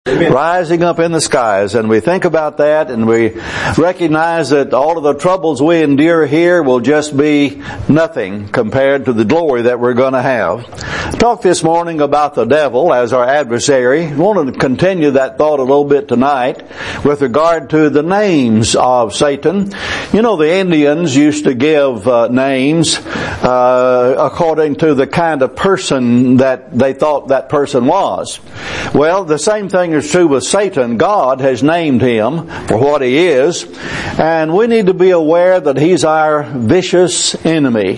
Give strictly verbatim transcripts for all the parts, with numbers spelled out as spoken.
rising up in the skies. And we think about that and we recognize that all of the troubles we endure here will just be nothing compared to the glory that we're going to have. Talk this morning about the devil as our adversary. I want to continue that thought a little bit tonight with regard to the names of Satan. You know, the Indians used to give uh, names uh, according to the kind of person that they thought that person was. Well, the same thing is true with Satan. God has named him for what he is, and we need to be aware that he's our vicious enemy.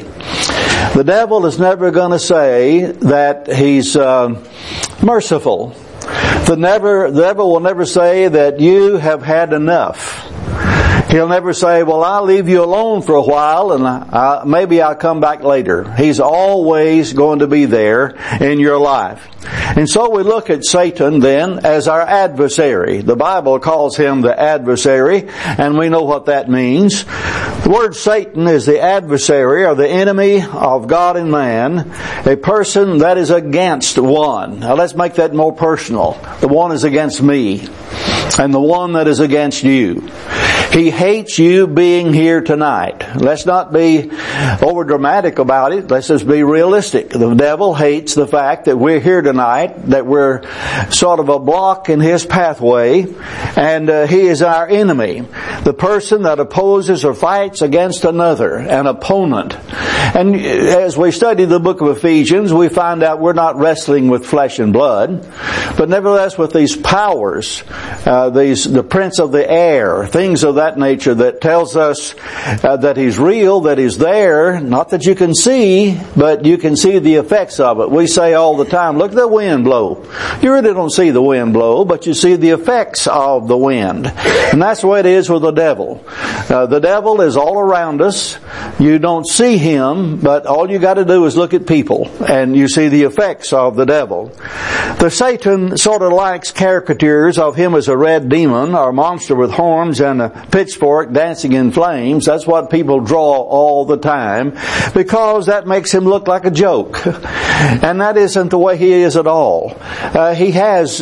The devil is never going to say that he's uh, merciful. The, never, the devil will never say that you have had enough. He'll never say, well, I'll leave you alone for a while and I, maybe I'll come back later. He's always going to be there in your life. And so we look at Satan then as our adversary. The Bible calls him the adversary, and we know what that means. The word Satan is the adversary or the enemy of God and man, a person that is against one. Now let's make that more personal. The one is against me, and the one that is against you. He hates you being here tonight. Let's not be over dramatic about it. Let's just be realistic. The devil hates the fact that we're here tonight, that we're sort of a block in his pathway, and uh, he is our enemy. The person that opposes or fights against another, an opponent. And as we study the book of Ephesians, we find out we're not wrestling with flesh and blood, but nevertheless with these powers, uh, these the prince of the air, things of that that nature that tells us uh, that he's real, that he's there, not that you can see, but you can see the effects of it. We say all the time, look at the wind blow. You really don't see the wind blow, but you see the effects of the wind. And that's the way it is with the devil. Uh, the devil is all around us. You don't see him, but all you got to do is look at people and you see the effects of the devil. The Satan sort of likes caricatures of him as a red demon or a monster with horns and a pitchfork dancing in flames. That's what people draw all the time because that makes him look like a joke. And that isn't the way he is at all. Uh, he has,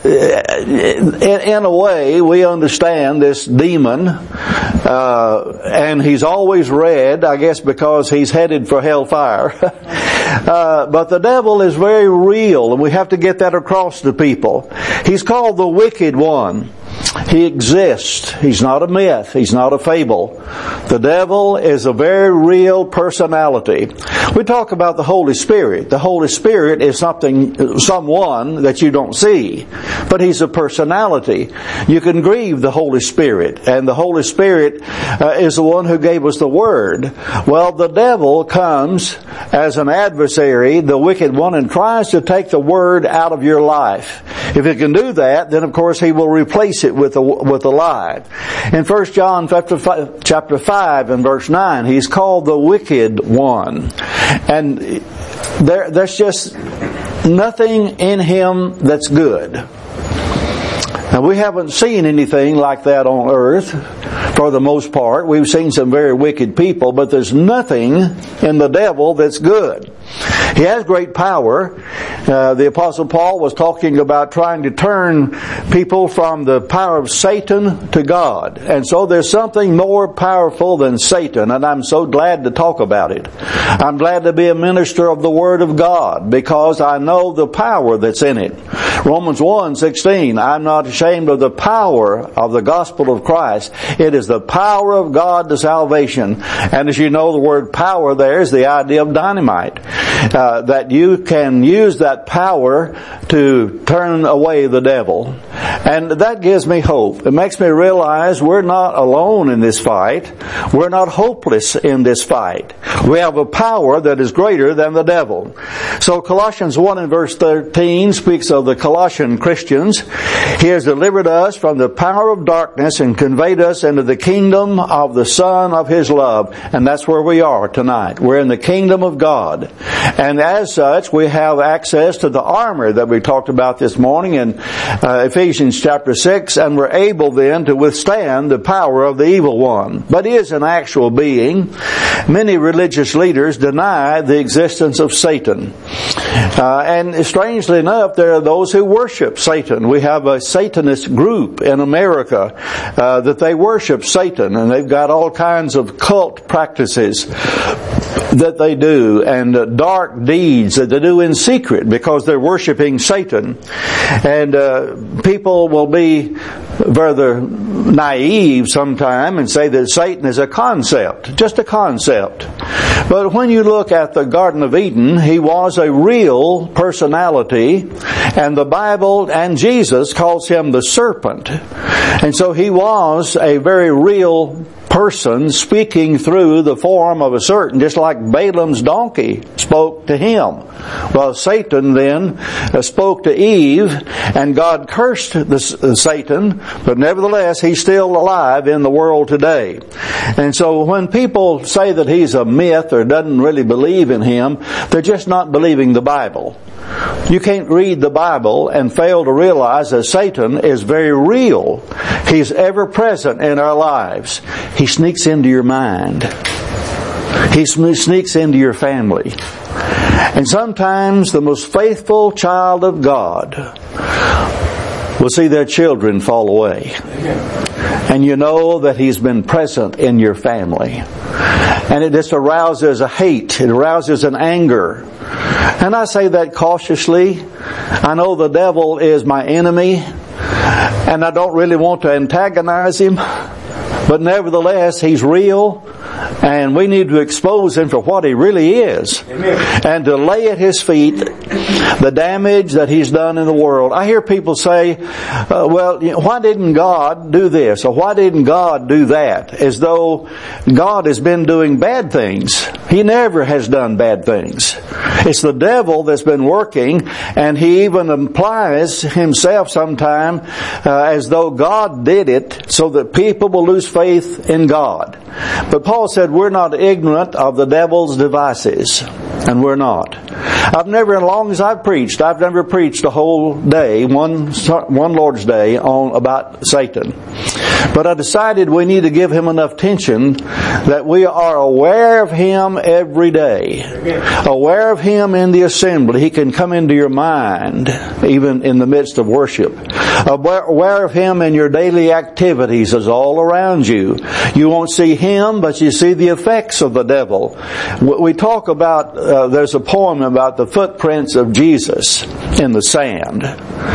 in, in a way, we understand this demon, uh, and he's always red, I guess because he's headed for hellfire. uh, but the devil is very real, and we have to get that across to people. He's called the wicked one. He exists. He's not a myth. He's not a fable. The devil is a very real personality. We talk about the Holy Spirit. The Holy Spirit is something, someone that you don't see, but he's a personality. You can grieve the Holy Spirit, and the Holy Spirit uh, is the one who gave us the Word. Well, the devil comes as an adversary, the wicked one, and tries to take the Word out of your life. If he can do that, then of course he will replace it with a, with a lie. In First John chapter five and verse nine, he's called the wicked one. And there, there's just nothing in him that's good. Now, we haven't seen anything like that on earth for the most part. We've seen some very wicked people, but there's nothing in the devil that's good. He has great power. Uh, the Apostle Paul was talking about trying to turn people from the power of Satan to God. And so there's something more powerful than Satan, and I'm so glad to talk about it. I'm glad to be a minister of the Word of God because I know the power that's in it. Romans one sixteen, I'm not ashamed of the power of the gospel of Christ. It is the power of God to salvation. And as you know, the word power there is the idea of dynamite. Uh, that you can use that power to turn away the devil. And that gives me hope. It makes me realize we're not alone in this fight. We're not hopeless in this fight. We have a power that is greater than the devil. So Colossians one and verse thirteen speaks of the Colossian Christians. He has delivered us from the power of darkness and conveyed us into the kingdom of the Son of His love. And that's where we are tonight. We're in the kingdom of God. And as such, we have access to the armor that we talked about this morning in uh, Ephesians Ephesians chapter six, and were able then to withstand the power of the evil one. But he is an actual being. Many religious leaders deny the existence of Satan. Uh, and strangely enough, there are those who worship Satan. We have a Satanist group in America uh, that they worship Satan, and they've got all kinds of cult practices that they do, and uh, dark deeds that they do in secret because they're worshiping Satan. And uh, people will be rather naive sometime and say that Satan is a concept, just a concept. But when you look at the Garden of Eden, he was a real personality, and the Bible and Jesus calls him the serpent. And so he was a very real person speaking through the form of a serpent, just like Balaam's donkey spoke to him. Well, Satan then spoke to Eve, and God cursed the, uh, Satan, but nevertheless, he's still alive in the world today. And so when people say that he's a myth or doesn't really believe in him, they're just not believing the Bible. You can't read the Bible and fail to realize that Satan is very real. He's ever present in our lives. He sneaks into your mind. He sneaks into your family. And sometimes the most faithful child of God will see their children fall away. And you know that he's been present in your family. And it just arouses a hate. It arouses an anger. And I say that cautiously. I know the devil is my enemy, and I don't really want to antagonize him. But nevertheless, he's real, and we need to expose him for what he really is. Amen. And to lay at his feet the damage that he's done in the world. I hear people say, uh, well, you know, why didn't God do this? Or why didn't God do that? As though God has been doing bad things. He never has done bad things. It's the devil that's been working, and he even implies himself sometime uh, as though God did it so that people will lose faith in God. But Paul said we're not ignorant of the devil's devices, and we're not. I've never, as long as I've preached, I've never preached a whole day, one one Lord's Day, on about Satan. But I decided we need to give him enough attention that we are aware of him every day. Aware of him in the assembly. He can come into your mind, even in the midst of worship. Aware of him in your daily activities is all around you. You won't see him, but you see the effects of the devil. We talk about, uh, there's a poem about the footprints of Jesus in the sand.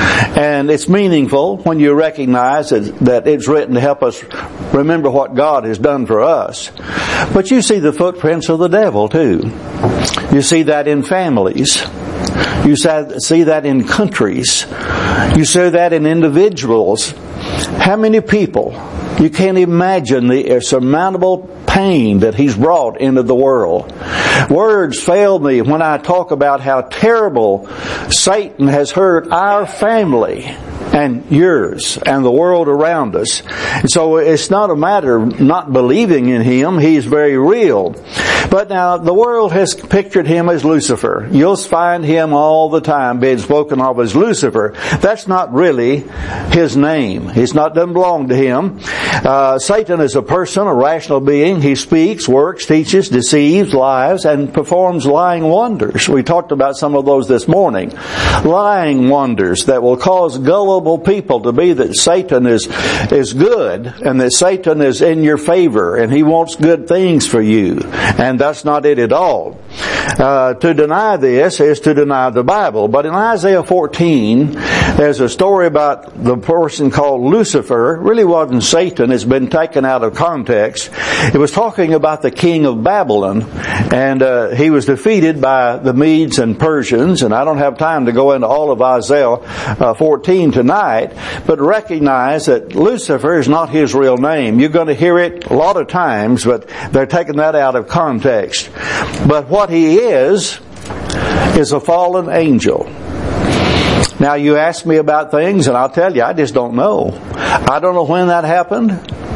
And it's meaningful when you recognize that it's written to help us remember what God has done for us. But you see the footprints of the devil too. You see that in families. You see that in countries. You see that in individuals. How many people? You can't imagine the insurmountable pain that he's brought into the world. Words fail me when I talk about how terrible Satan has hurt our family and yours and the world around us. And so it's not a matter of not believing in him. He's very real. But now the world has pictured him as Lucifer. You'll find him all the time being spoken of as Lucifer. That's not really his name. He's not doesn't belong to him. Uh, Satan is a person, a rational being. He speaks, works, teaches, deceives, lies, and performs lying wonders. We talked about some of those this morning. Lying wonders that will cause gullible people to be that Satan is is good and that Satan is in your favor and he wants good things for you. And that's not it at all. Uh, to deny this is to deny the Bible. But in Isaiah fourteen, there's a story about the person called Lucifer. It really wasn't Satan. It's been taken out of context. It was talking about the king of Babylon. And uh, he was defeated by the Medes and Persians. And I don't have time to go into all of Isaiah uh, fourteen tonight. But recognize that Lucifer is not his real name. You're going to hear it a lot of times, but they're taking that out of context. But what he is, is a fallen angel. Now you ask me about things and I'll tell you, I just don't know. I don't know when that happened.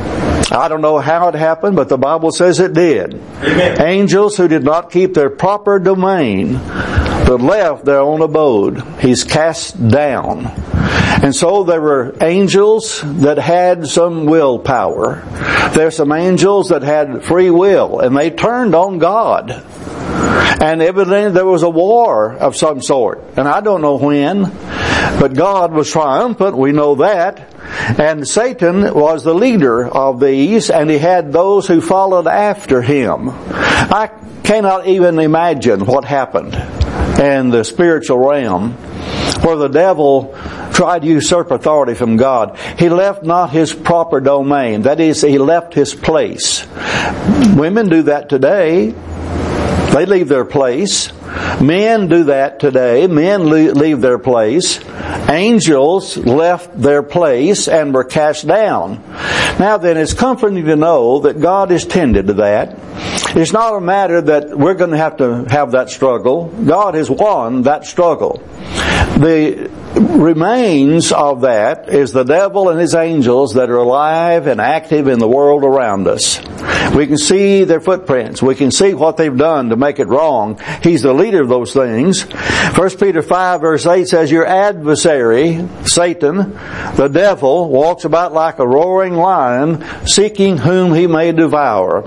I don't know how it happened, but the Bible says it did. Amen. Angels who did not keep their proper domain, but left their own abode, he's cast down. And so there were angels that had some willpower. There's some angels that had free will, and they turned on God. And evidently there was a war of some sort. And I don't know when, but God was triumphant, we know that. And Satan was the leader of these, and he had those who followed after him. I cannot even imagine what happened in the spiritual realm where the devil tried to usurp authority from God. He left not his proper domain. That is, he left his place. Women do that today. They leave their place. Men do that today. Men leave their place. Angels left their place and were cast down. Now then, it's comforting to know that God has tended to that. It's not a matter that we're going to have to have that struggle. God has won that struggle. The remains of that is the devil and his angels that are alive and active in the world around us. We can see their footprints. We can see what they've done to make it wrong. He's the leader of those things. First Peter five verse eight says, your adversary, Satan, the devil, walks about like a roaring lion, seeking whom he may devour.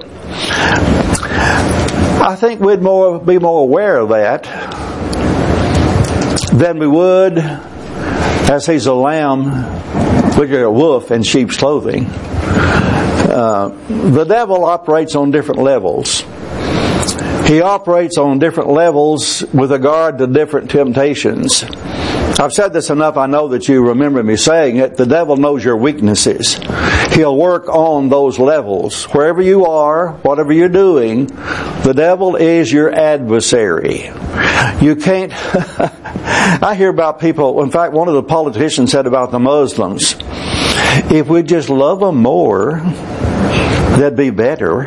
I think we'd more be more aware of that than we would as he's a lamb, which is a wolf in sheep's clothing. Uh, the devil operates on different levels. He operates on different levels with regard to different temptations. I've said this enough, I know that you remember me saying it. The devil knows your weaknesses. He'll work on those levels. Wherever you are, whatever you're doing, the devil is your adversary. You can't... I hear about people, in fact, one of the politicians said about the Muslims, if we just love them more, they'd be better.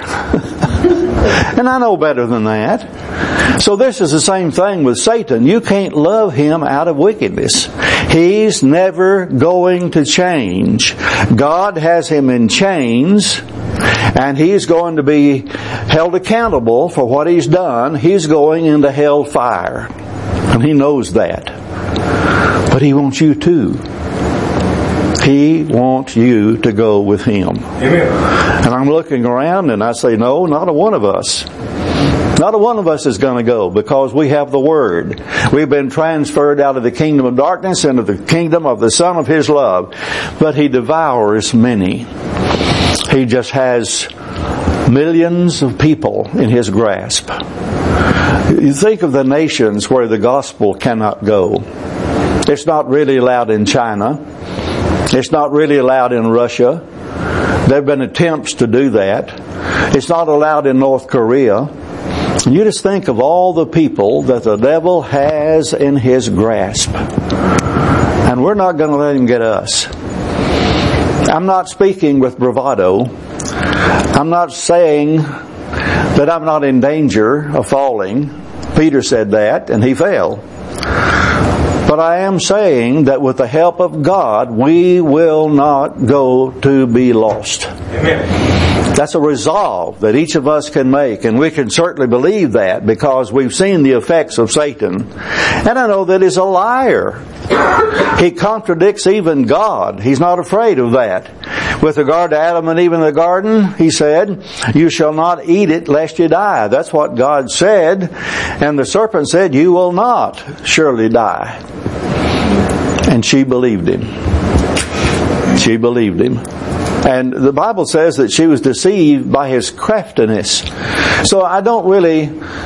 And I know better than that. So this is the same thing with Satan. You can't love him out of wickedness. He's never going to change. God has him in chains, and he's going to be held accountable for what he's done. He's going into hell fire. And he knows that. But he wants you too. He wants you to go with him. Amen. And I'm looking around and I say, no, not a one of us. Not a one of us is going to go because we have the Word. We've been transferred out of the kingdom of darkness into the kingdom of the Son of His love. But He devours many. He just has millions of people in His grasp. You think of the nations where the gospel cannot go. It's not really allowed in China. It's not really allowed in Russia. There have been attempts to do that. It's not allowed in North Korea. You just think of all the people that the devil has in his grasp. And we're not going to let him get us. I'm not speaking with bravado. I'm not saying that I'm not in danger of falling. Peter said that, and he fell. But I am saying that with the help of God, we will not go to be lost. Amen. That's a resolve that each of us can make, and we can certainly believe that because we've seen the effects of Satan. And I know that he's a liar. He contradicts even God. He's not afraid of that. With regard to Adam and Eve in the garden, he said, you shall not eat it lest you die. That's what God said. And the serpent said, you will not surely die. And she believed him. She believed him. And the Bible says that she was deceived by his craftiness. So I don't really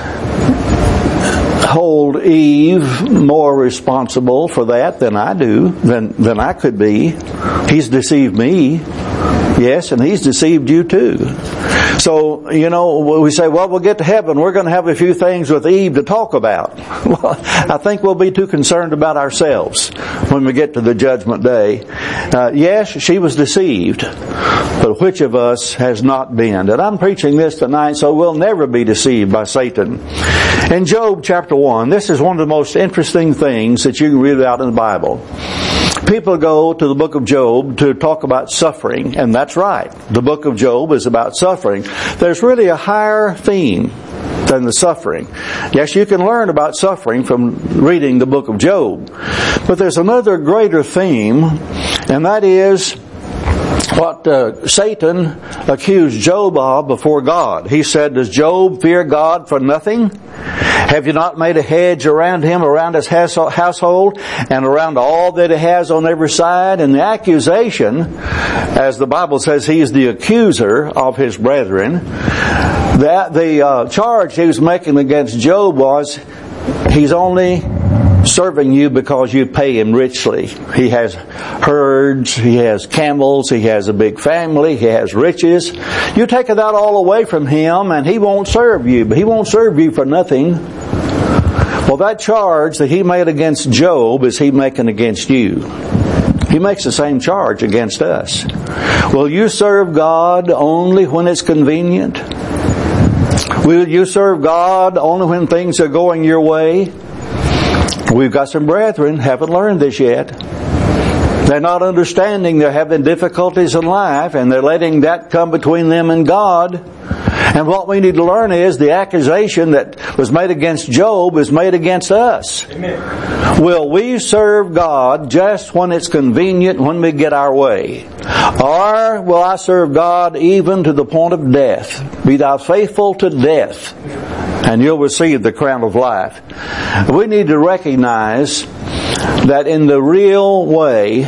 hold Eve more responsible for that than I do, than, than I could be. He's deceived me. Yes, and he's deceived you too. So, you know, we say, well, we'll get to heaven. We're going to have a few things with Eve to talk about. Well, I think we'll be too concerned about ourselves when we get to the judgment day. Uh, yes, she was deceived, but which of us has not been? And I'm preaching this tonight so we'll never be deceived by Satan. In Job chapter one, this is one of the most interesting things that you can read about in the Bible. People go to the book of Job to talk about suffering, and that's right. The book of Job is about suffering. There's really a higher theme than the suffering. Yes, you can learn about suffering from reading the book of Job. But there's another greater theme, and that is what uh, Satan accused Job of before God. He said, does Job fear God for nothing? Have you not made a hedge around him, around his household, and around all that he has on every side? And the accusation, as the Bible says, he is the accuser of his brethren. That the uh, charge he was making against Job was, he's only serving you because you pay him richly. He has herds, he has camels, he has a big family, he has riches. You take that all away from him and he won't serve you, but he won't serve you for nothing. Well, that charge that he made against Job is he making against you. He makes the same charge against us. Will you serve God only when it's convenient? Will you serve God only when things are going your way? We've got some brethren haven't learned this yet. They're not understanding. They're having difficulties in life, and they're letting that come between them and God. And what we need to learn is the accusation that was made against Job is made against us. Amen. Will we serve God just when it's convenient, when we get our way? Or will I serve God even to the point of death? Be thou faithful to death, and you'll receive the crown of life. We need to recognize that in the real way,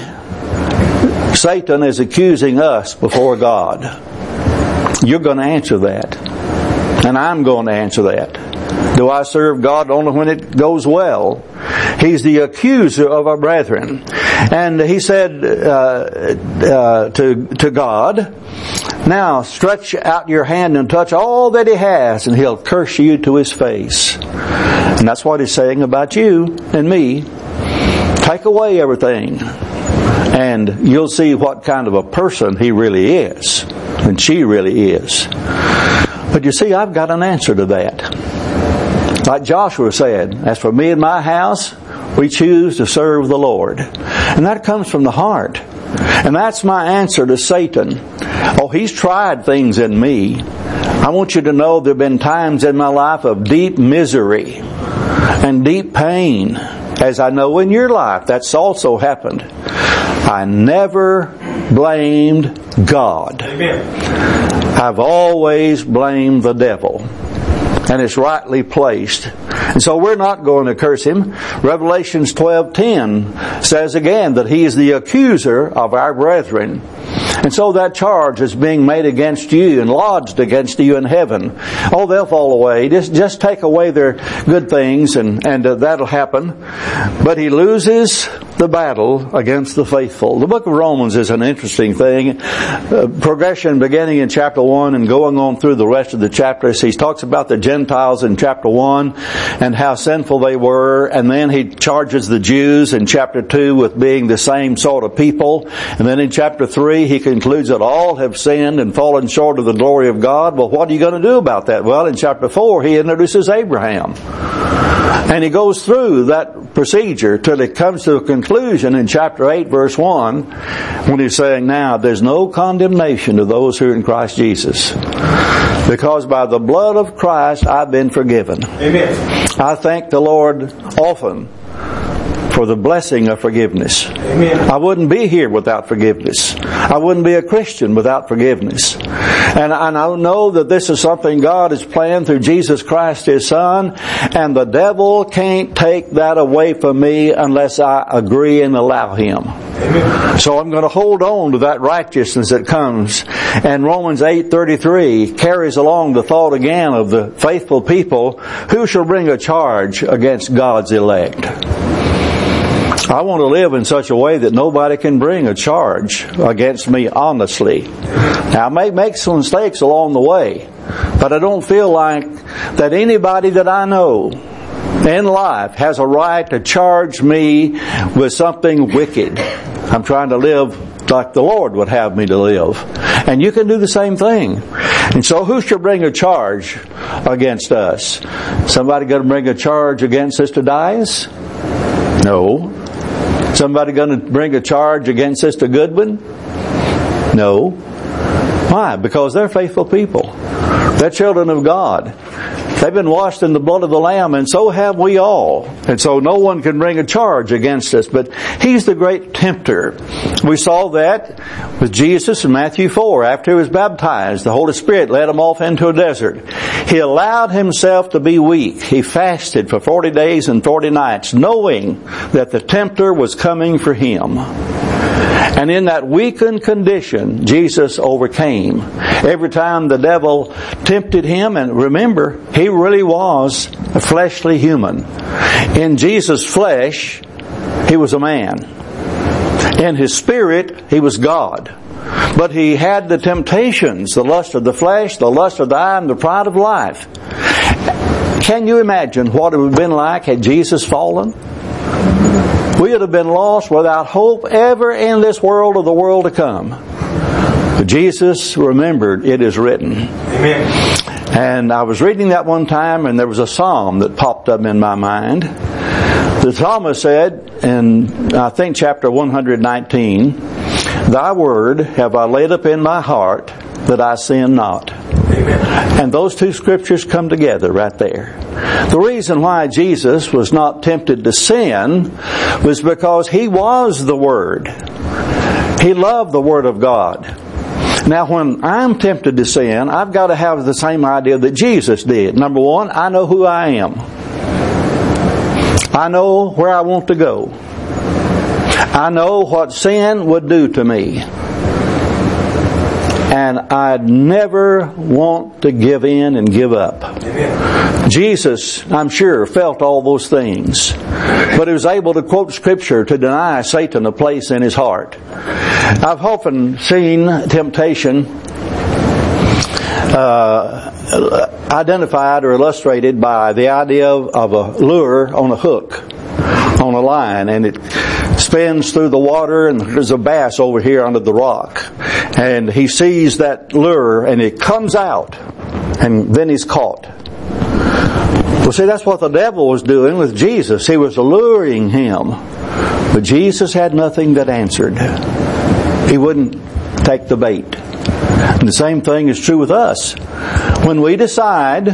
Satan is accusing us before God. You're going to answer that. And I'm going to answer that. Do I serve God only when it goes well? He's the accuser of our brethren. And he said uh, uh, to, to God, now stretch out your hand and touch all that he has, and he'll curse you to his face. And that's what he's saying about you and me. Take away everything, and you'll see what kind of a person he really is, and she really is. But you see, I've got an answer to that. Like Joshua said, as for me and my house, we choose to serve the Lord. And that comes from the heart. And that's my answer to Satan. Oh, he's tried things in me. I want you to know there have been times in my life of deep misery and deep pain, as I know in your life that's also happened. I never blamed God. Amen. I've always blamed the devil. And it's rightly placed. And so we're not going to curse him. Revelations twelve ten says again that he is the accuser of our brethren. And so that charge is being made against you and lodged against you in heaven. Oh, they'll fall away. Just, just take away their good things and, and uh, that'll happen. But he loses the battle against the faithful. The book of Romans is an interesting thing. Uh, progression beginning in chapter one and going on through the rest of the chapters. He talks about the Gentiles in chapter one and how sinful they were. And then he charges the Jews in chapter two with being the same sort of people. And then in chapter three he concludes that all have sinned and fallen short of the glory of God. Well, what are you going to do about that? Well, in chapter four he introduces Abraham. And he goes through that procedure till it comes to a conclusion in chapter eight verse one when he's saying, now there's no condemnation to those who are in Christ Jesus, because by the blood of Christ I've been forgiven. Amen. I thank the Lord often for the blessing of forgiveness. Amen. I wouldn't be here without forgiveness. I wouldn't be a Christian without forgiveness. And I know that this is something God has planned through Jesus Christ, His Son, and the devil can't take that away from me unless I agree and allow him. Amen. So I'm going to hold on to that righteousness that comes. And Romans eight thirty-three carries along the thought again of the faithful people. Who shall bring a charge against God's elect? I want to live in such a way that nobody can bring a charge against me honestly. Now, I may make some mistakes along the way, but I don't feel like that anybody that I know in life has a right to charge me with something wicked. I'm trying to live like the Lord would have me to live. And you can do the same thing. And so who should bring a charge against us? Somebody going to bring a charge against Sister Dias? No. Somebody going to bring a charge against Sister Goodwin? No. Why? Because they're faithful people. They're children of God. They've been washed in the blood of the Lamb, and so have we all. And so no one can bring a charge against us. But He's the great tempter. We saw that with Jesus in Matthew four. After He was baptized, the Holy Spirit led Him off into a desert. He allowed Himself to be weak. He fasted for forty days and forty nights, knowing that the tempter was coming for Him. And in that weakened condition, Jesus overcame. Every time the devil tempted Him, and remember, He really was a fleshly human. In Jesus' flesh, He was a man. In His spirit, He was God. But He had the temptations, the lust of the flesh, the lust of the eye, and the pride of life. Can you imagine what it would have been like had Jesus fallen? We would have been lost without hope ever in this world or the world to come. But Jesus remembered, it is written. Amen. And I was reading that one time, and there was a psalm that popped up in my mind. The psalmist said in, I think, chapter one hundred nineteen, Thy word have I laid up in my heart, that I sin not. Amen. And those two scriptures come together right there. The reason why Jesus was not tempted to sin was because He was the Word. He loved the Word of God. Now when I'm tempted to sin, I've got to have the same idea that Jesus did. Number one, I know who I am. I know where I want to go. I know what sin would do to me. And I'd never want to give in and give up. Amen. Jesus, I'm sure, felt all those things. But He was able to quote Scripture to deny Satan a place in His heart. I've often seen temptation uh, identified or illustrated by the idea of, of a lure on a hook, on a line, and it spins through the water, and there's a bass over here under the rock. And he sees that lure, and it comes out, and then he's caught. Well, see, that's what the devil was doing with Jesus. He was alluring Him. But Jesus had nothing that answered. He wouldn't take the bait. And the same thing is true with us. When we decide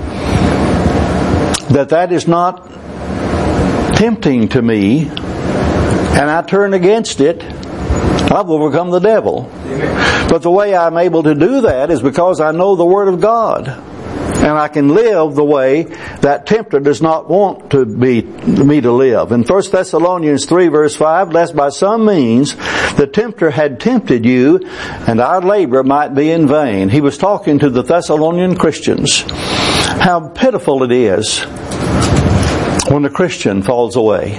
that that is not tempting to me, and I turn against it, I've overcome the devil. Amen. But the way I'm able to do that is because I know the Word of God. And I can live the way that tempter does not want to be me to live. In First Thessalonians three verse five, lest by some means the tempter had tempted you, and our labor might be in vain. He was talking to the Thessalonian Christians. How pitiful it is when a Christian falls away.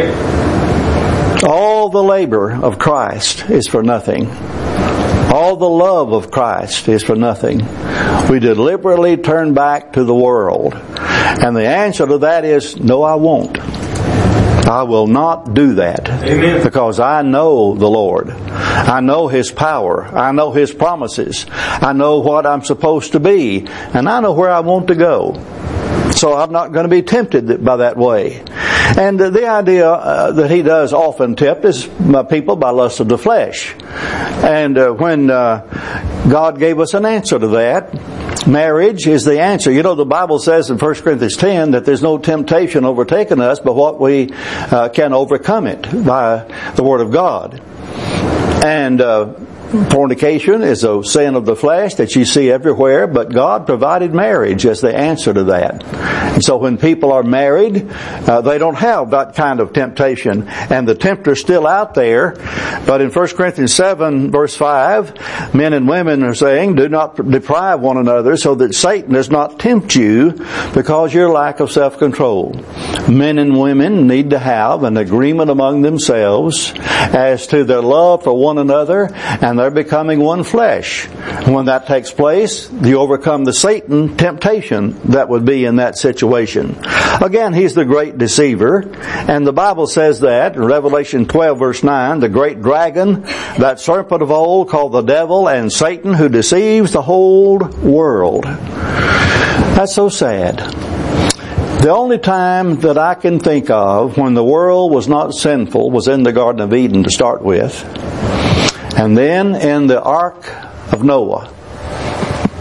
Amen. All the labor of Christ is for nothing. All the love of Christ is for nothing. We deliberately turn back to the world. And the answer to that is, no, I won't. I will not do that. Amen. Because I know the Lord. I know His power. I know His promises. I know what I'm supposed to be. And I know where I want to go. So I'm not going to be tempted by that way. And uh, the idea uh, that He does often tempt is uh, people by lust of the flesh. And uh, when uh, God gave us an answer to that, marriage is the answer. You know, the Bible says in First Corinthians ten that there's no temptation overtaken us, but what we uh, can overcome it by the Word of God. And uh, fornication is a sin of the flesh that you see everywhere, but God provided marriage as the answer to that. And so when people are married, uh, they don't have that kind of temptation, and the tempter's still out there. But in First Corinthians seven verse five, men and women are saying, do not deprive one another so that Satan does not tempt you because of your lack of self-control. Men and women need to have an agreement among themselves as to their love for one another, and they're becoming one flesh. When that takes place, you overcome the Satan temptation that would be in that situation. Again, he's the great deceiver, and the Bible says that in Revelation twelve verse nine, the great dragon, that serpent of old called the devil and Satan, who deceives the whole world. That's so sad. The only time that I can think of when the world was not sinful was in the Garden of Eden to start with. And then in the Ark of Noah.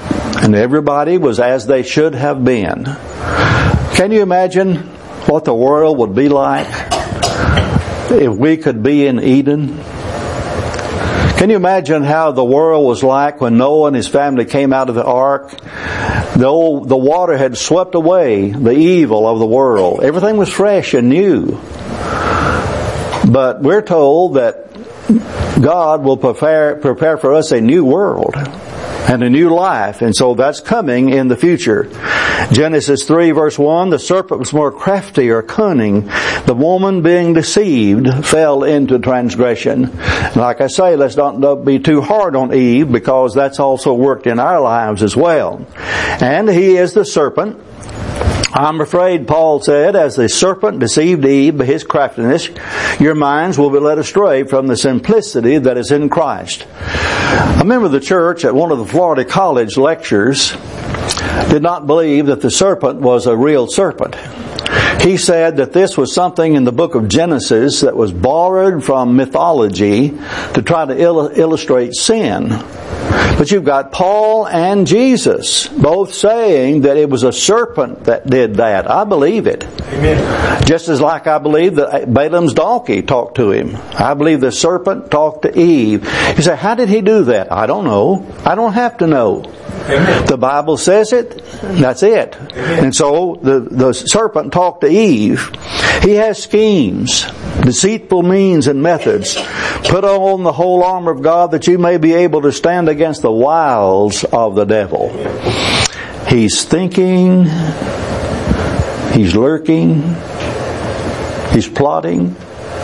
And everybody was as they should have been. Can you imagine what the world would be like if we could be in Eden? Can you imagine how the world was like when Noah and his family came out of the ark? The, old, the water had swept away the evil of the world. Everything was fresh and new. But we're told that God will prepare, prepare for us a new world and a new life. And so that's coming in the future. Genesis three verse one, the serpent was more crafty or cunning. The woman being deceived fell into transgression. Like I say, let's not be too hard on Eve, because that's also worked in our lives as well. And he is the serpent. I'm afraid, Paul said, as the serpent deceived Eve by his craftiness, your minds will be led astray from the simplicity that is in Christ. I remember the church at one of the Florida College lectures did not believe that the serpent was a real serpent. He said that this was something in the book of Genesis that was borrowed from mythology to try to il- illustrate sin. But you've got Paul and Jesus both saying that it was a serpent that did that. I believe it. Amen. Just as like I believe that Balaam's donkey talked to him. I believe the serpent talked to Eve. You say, how did he do that? I don't know. I don't have to know. Amen. The Bible says it. That's it. Amen. And so the, the serpent talked to Eve. He has schemes, deceitful means and methods. Put on the whole armor of God that you may be able to stand against the wiles of the devil. He's thinking, he's lurking, he's plotting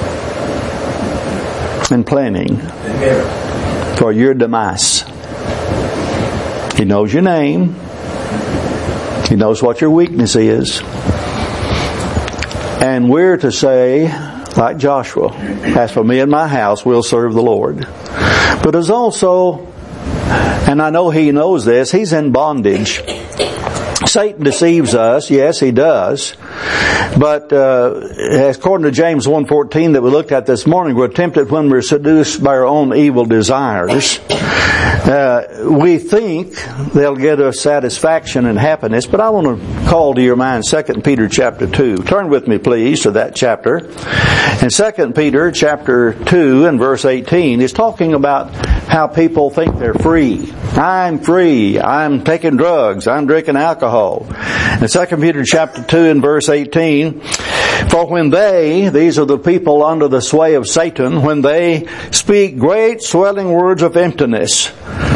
and planning for your demise. He knows your name. He knows what your weakness is. And we're to say, like Joshua, as for me and my house, we'll serve the Lord. But there's also, and I know he knows this, he's in bondage. Satan deceives us. Yes, he does. But uh, according to James one fourteen that we looked at this morning, we're tempted when we're seduced by our own evil desires. Uh, we think they'll get us satisfaction and happiness, but I want to call to your mind Second Peter chapter two. Turn with me, please, to that chapter. In Second Peter chapter two and verse eighteen, it's talking about how people think they're free. I'm free. I'm taking drugs. I'm drinking alcohol. In Second Peter chapter two and verse eighteen, for when they, these are the people under the sway of Satan, when they speak great swelling words of emptiness,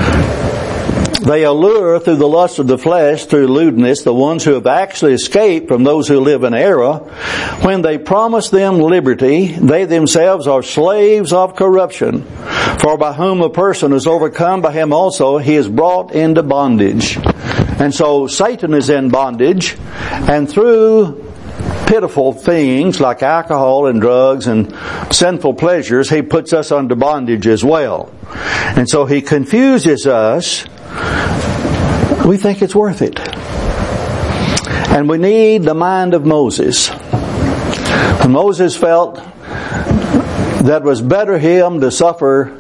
they allure through the lust of the flesh, through lewdness, the ones who have actually escaped from those who live in error. When they promise them liberty, they themselves are slaves of corruption. For by whom a person is overcome, by him also he is brought into bondage. And so Satan is in bondage, and through pitiful things like alcohol and drugs and sinful pleasures, he puts us under bondage as well. And so he confuses us. We think it's worth it. And we need the mind of Moses. When Moses felt that it was better him to suffer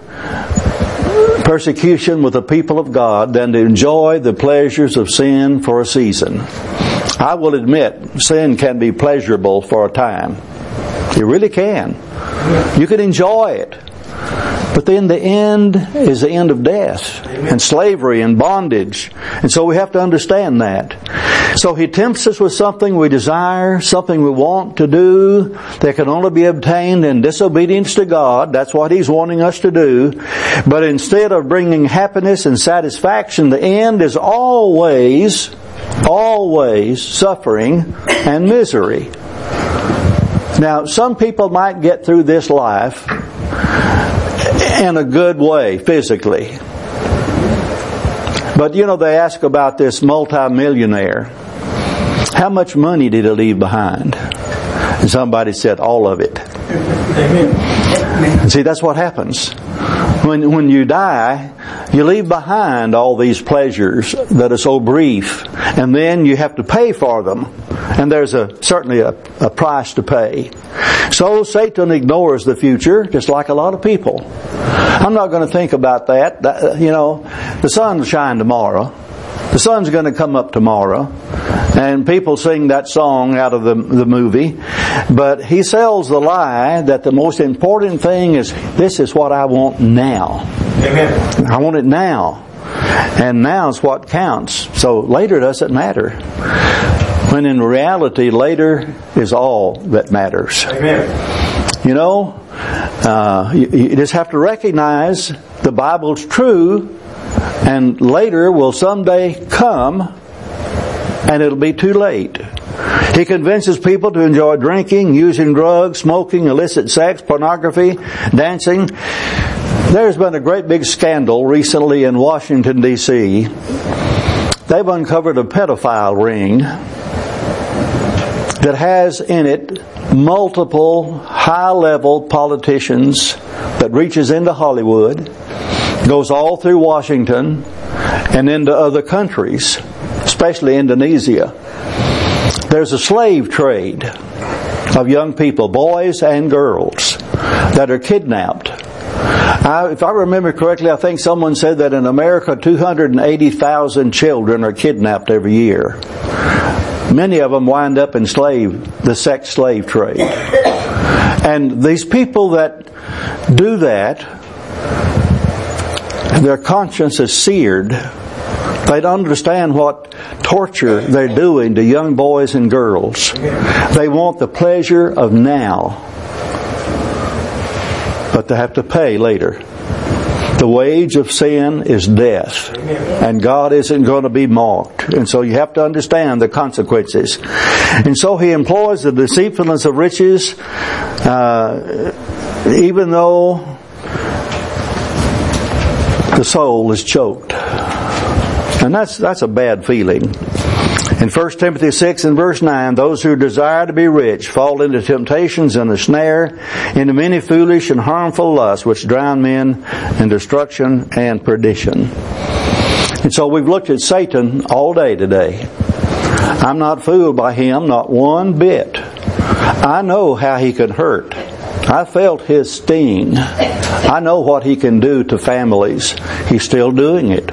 persecution with the people of God than to enjoy the pleasures of sin for a season. I will admit, sin can be pleasurable for a time. It really can. You can enjoy it. But then the end is the end of death and slavery and bondage. And so we have to understand that. So he tempts us with something we desire, something we want to do that can only be obtained in disobedience to God. That's what he's wanting us to do. But instead of bringing happiness and satisfaction, the end is always, always suffering and misery. Now, some people might get through this life in a good way, physically. But you know, they ask about this multi-millionaire. How much money did he leave behind? And somebody said, all of it. Amen. See, that's what happens. When, when you die, you leave behind all these pleasures that are so brief, and then you have to pay for them. And there's a certainly a, a price to pay. So Satan ignores the future, just like a lot of people. I'm not going to think about that. that. You know, the sun will shine tomorrow. The sun's going to come up tomorrow. And people sing that song out of the, the movie. But he sells the lie that the most important thing is, this is what I want now. Amen. I want it now. And now's what counts. So later doesn't matter. When in reality, later is all that matters. Amen. You know, uh, you, you just have to recognize the Bible's true, and later will someday come, and it'll be too late. He convinces people to enjoy drinking, using drugs, smoking, illicit sex, pornography, dancing. There's been a great big scandal recently in Washington, D C They've uncovered a pedophile ring that has in it multiple high-level politicians that reaches into Hollywood, goes all through Washington, and into other countries, especially Indonesia. There's a slave trade of young people, boys and girls, that are kidnapped. I, if I remember correctly, I think someone said that in America two hundred eighty thousand children are kidnapped every year. Many of them wind up in slave, the sex slave trade. And these people that do that, their conscience is seared. They don't understand what torture they're doing to young boys and girls. They want the pleasure of now, but they have to pay later. The wage of sin is death, and God isn't going to be mocked. And so you have to understand the consequences. And so he employs the deceitfulness of riches, uh, even though the soul is choked. And that's that's a bad feeling. In First Timothy six and verse nine, those who desire to be rich fall into temptations and a snare, into many foolish and harmful lusts, which drown men in destruction and perdition. And so we've looked at Satan all day today. I'm not fooled by him, not one bit. I know how he can hurt. I felt his sting. I know what he can do to families. He's still doing it.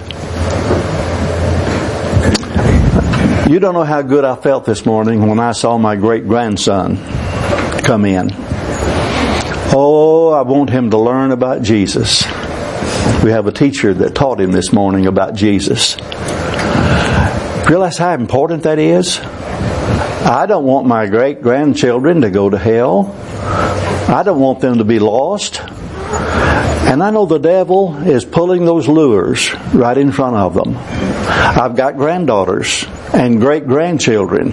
You don't know how good I felt this morning when I saw my great-grandson come in. Oh, I want him to learn about Jesus. We have a teacher that taught him this morning about Jesus. Realize how important that is? I don't want my great-grandchildren to go to hell. I don't want them to be lost. And I know the devil is pulling those lures right in front of them. I've got granddaughters and great-grandchildren.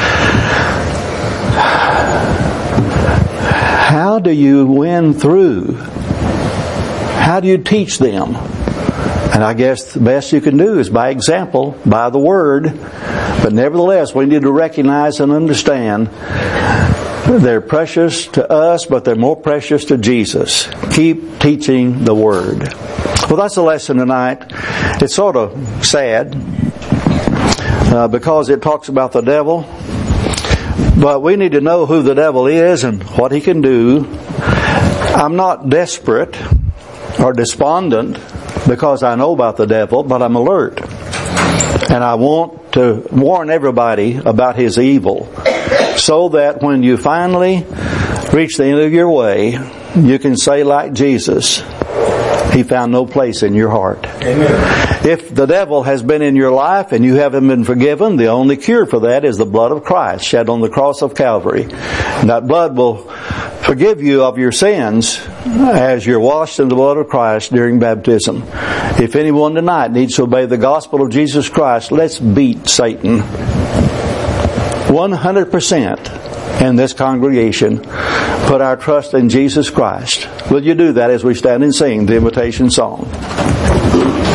How do you win through? How do you teach them? And I guess the best you can do is by example, by the Word. But nevertheless, we need to recognize and understand they're precious to us, but they're more precious to Jesus. Keep teaching the Word. Well, that's the lesson tonight. It's sort of sad uh, because it talks about the devil. But we need to know who the devil is and what he can do. I'm not desperate or despondent because I know about the devil, but I'm alert. And I want to warn everybody about his evil, so that when you finally reach the end of your way, you can say like Jesus, he found no place in your heart. Amen. If the devil has been in your life and you haven't been forgiven, the only cure for that is the blood of Christ shed on the cross of Calvary. And that blood will forgive you of your sins as you're washed in the blood of Christ during baptism. If anyone tonight needs to obey the gospel of Jesus Christ, let's beat Satan. one hundred percent in this congregation put our trust in Jesus Christ. Will you do that as we stand and sing the invitation song?